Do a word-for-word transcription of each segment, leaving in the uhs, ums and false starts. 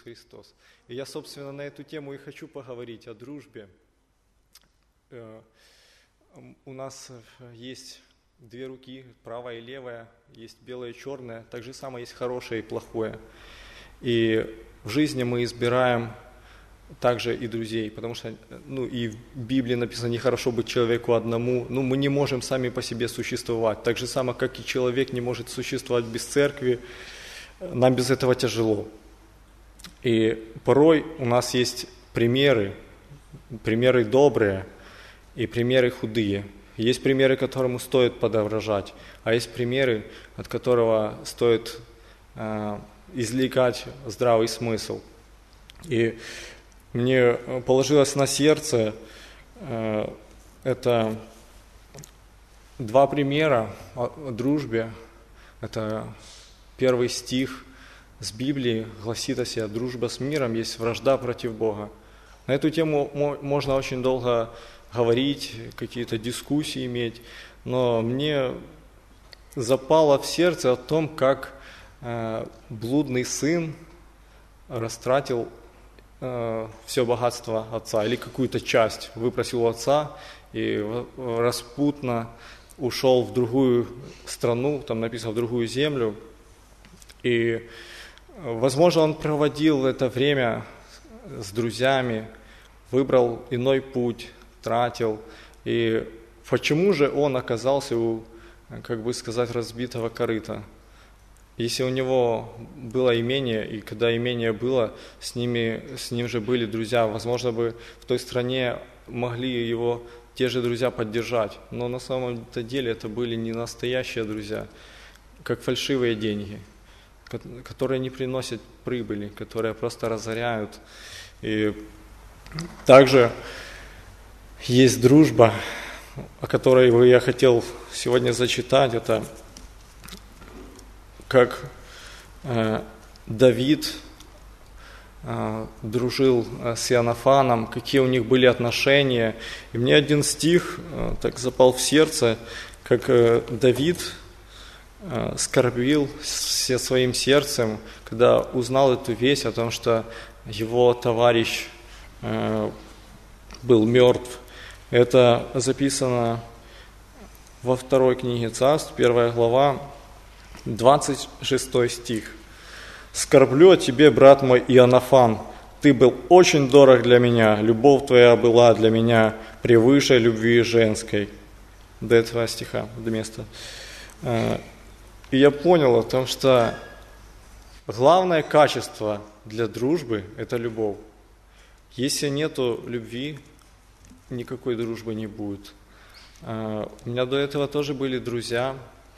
Христос. И я, собственно, на эту тему и хочу поговорить, о дружбе. У нас есть две руки, правая и левая, есть белое и черное, так же самое есть хорошее и плохое. И в жизни мы избираем также и друзей, потому что ну, и в Библии написано, нехорошо быть человеку одному, ну, мы не можем сами по себе существовать, так же самое, как и человек не может существовать без церкви, нам без этого тяжело. И порой у нас есть примеры, примеры добрые и примеры худые. Есть примеры, которому стоит подражать, а есть примеры, от которого стоит э, извлекать здравый смысл. И мне положилось на сердце э, это два примера о, о дружбе. Это первый стих с Библии гласит о себе: дружба с миром есть вражда против Бога. На эту тему можно очень долго говорить, какие-то дискуссии иметь, но мне запало в сердце о том, как э, блудный сын растратил э, все богатство отца, или какую-то часть выпросил у отца и распутно ушел в другую страну, там написано в другую землю, и, возможно, он проводил это время с друзьями, выбрал иной путь, тратил. И почему же он оказался у, как бы сказать, разбитого корыта? Если у него было имение, и когда имение было, с, ними, с ним же были друзья, возможно бы в той стране могли его те же друзья поддержать, но на самом деле это были не настоящие друзья, как фальшивые деньги, которые не приносят прибыли, которые просто разоряют. И также есть дружба, о которой я хотел сегодня зачитать. Это как э, Давид э, дружил с Иоаннафаном, какие у них были отношения. И мне один стих э, так запал в сердце, как э, Давид э, скорбил все своим сердцем, когда узнал эту весть о том, что его товарищ э, был мертв. Это записано во второй книге Царств, первая глава, двадцать шестой стих. «Скорблю о тебе, брат мой Иоаннафан, ты был очень дорог для меня, любовь твоя была для меня превыше любви женской». До этого стиха, до места. И я понял о том, что главное качество для дружбы – это любовь. Если нету любви, никакой дружбы не будет. У меня до этого тоже были друзья.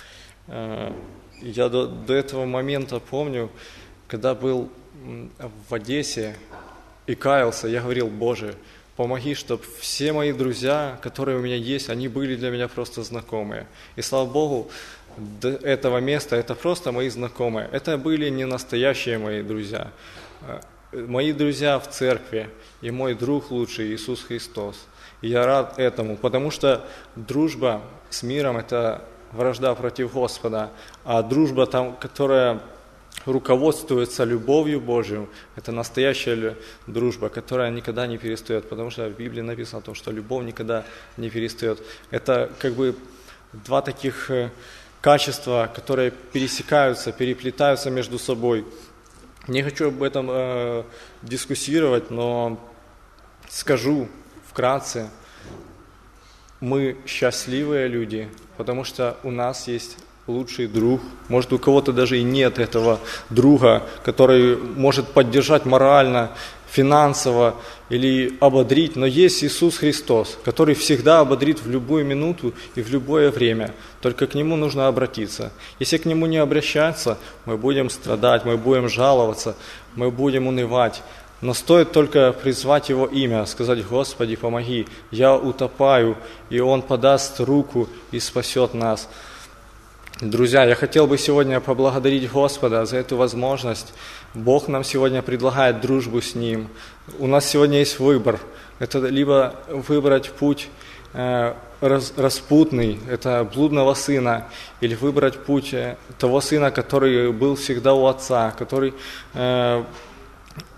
Я до, до этого момента помню, когда был в Одессе и каялся, я говорил: Боже, помоги, чтобы все мои друзья, которые у меня есть, они были для меня просто знакомые. И слава Богу, до этого места это просто мои знакомые. Это были не настоящие мои друзья. Мои друзья в церкви и мой друг лучший Иисус Христос. И я рад этому, потому что дружба с миром – это вражда против Господа, а дружба, там, которая руководствуется любовью Божью, это настоящая дружба, которая никогда не перестает, потому что в Библии написано о том, что любовь никогда не перестает. Это как бы два таких качества, которые пересекаются, переплетаются между собой. Не хочу об этом э, дискуссировать, но скажу вкратце: мы счастливые люди, потому что у нас есть лучший друг. Может, у кого-то даже и нет этого друга, который может поддержать морально, финансово или ободрить, но есть Иисус Христос, который всегда ободрит в любую минуту и в любое время. Только к Нему нужно обратиться. Если к Нему не обращаться, мы будем страдать, мы будем жаловаться, мы будем унывать. Но стоит только призвать Его имя, сказать: Господи, помоги, я утопаю, и Он подаст руку и спасет нас. Друзья, я хотел бы сегодня поблагодарить Господа за эту возможность. Бог нам сегодня предлагает дружбу с Ним. У нас сегодня есть выбор. Это либо выбрать путь э, рас, распутный, это блудного сына, или выбрать путь того сына, который был всегда у отца, который э,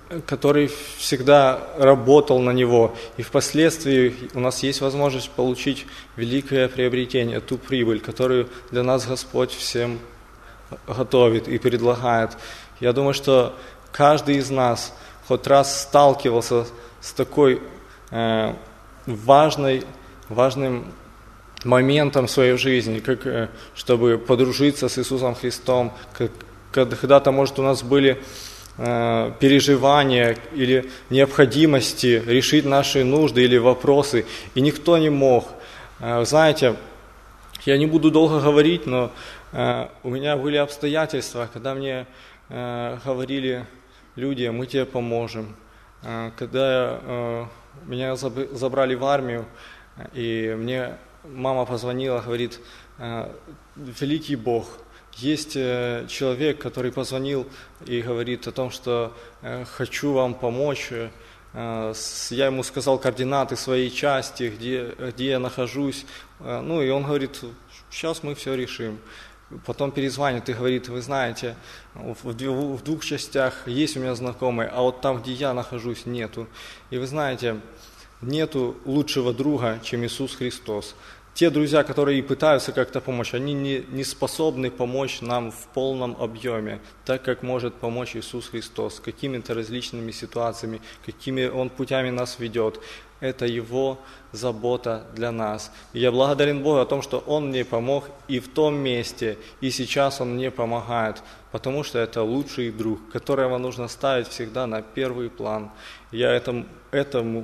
который всегда работал на него. И впоследствии у нас есть возможность получить великое приобретение, ту прибыль, которую для нас Господь всем готовит и предлагает. Я думаю, что каждый из нас хоть раз сталкивался с такой э, важной, важным моментом в своей жизни, как, э, чтобы подружиться с Иисусом Христом, как, когда-то, может, у нас были э, переживания или необходимости решить наши нужды или вопросы, и никто не мог. Э, знаете, я не буду долго говорить, но э, у меня были обстоятельства, когда мне э, говорили люди: мы тебе поможем. Э, когда э, меня заб- забрали в армию, и мне мама позвонила, говорит: э, великий Бог, есть человек, который позвонил и говорит о том, что э, хочу вам помочь. Э, я ему сказал координаты своей части, где, где я нахожусь. Э, ну и он говорит: сейчас мы все решим. Потом перезвонит и говорит: вы знаете, в, в, в двух частях есть у меня знакомые, а вот там, где я нахожусь, нету. И вы знаете, нету лучшего друга, чем Иисус Христос. Те друзья, которые пытаются как-то помочь, они не, не способны помочь нам в полном объеме, так как может помочь Иисус Христос, какими-то различными ситуациями, какими Он путями нас ведет. Это Его забота для нас. И я благодарен Богу о том, что Он мне помог и в том месте, и сейчас Он мне помогает, потому что это лучший друг, которого нужно ставить всегда на первый план. Я этому, этому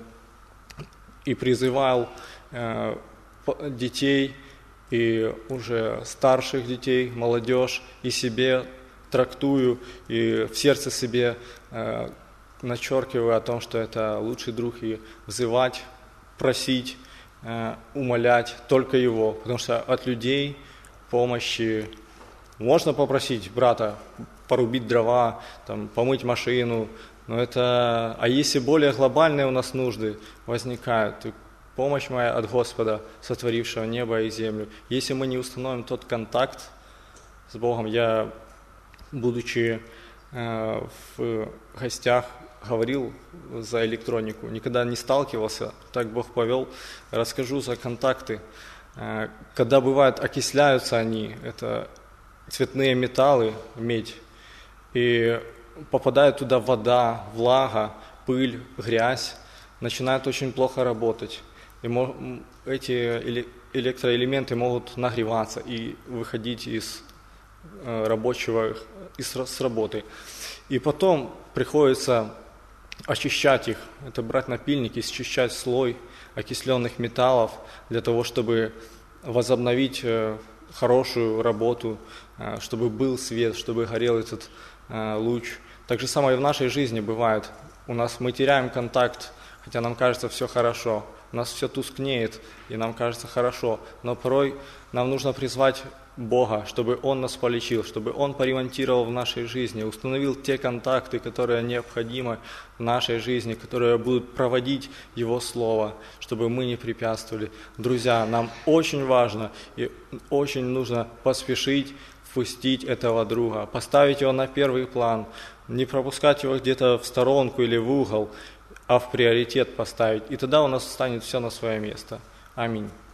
и призывал э, детей и уже старших детей, молодежь, и себе трактую, и в сердце себе э, начеркиваю о том, что это лучший друг, и взывать, просить, э, умолять только Его, потому что от людей помощи можно попросить брата порубить дрова, там, помыть машину, но это, а если более глобальные у нас нужды возникают, помощь моя от Господа, сотворившего небо и землю. Если мы не установим тот контакт с Богом, я, будучи э, в гостях, говорил за электронику, никогда не сталкивался, так Бог повел, расскажу за контакты. Э, когда бывает, окисляются они, это цветные металлы, медь, и попадает туда вода, влага, пыль, грязь, начинает очень плохо работать. И эти электроэлементы могут нагреваться и выходить из рабочего, из, с работы. И потом приходится очищать их, это брать напильник и счищать слой окисленных металлов для того, чтобы возобновить хорошую работу, чтобы был свет, чтобы горел этот луч. Так же самое и в нашей жизни бывает. У нас мы теряем контакт, хотя нам кажется все хорошо. У нас все тускнеет, и нам кажется хорошо, но порой нам нужно призвать Бога, чтобы Он нас полечил, чтобы Он поремонтировал в нашей жизни, установил те контакты, которые необходимы в нашей жизни, которые будут проводить Его Слово, чтобы мы не препятствовали. Друзья, нам очень важно и очень нужно поспешить впустить этого друга, поставить его на первый план, не пропускать его где-то в сторонку или в угол, а в приоритет поставить. И тогда у нас станет все на свое место. Аминь.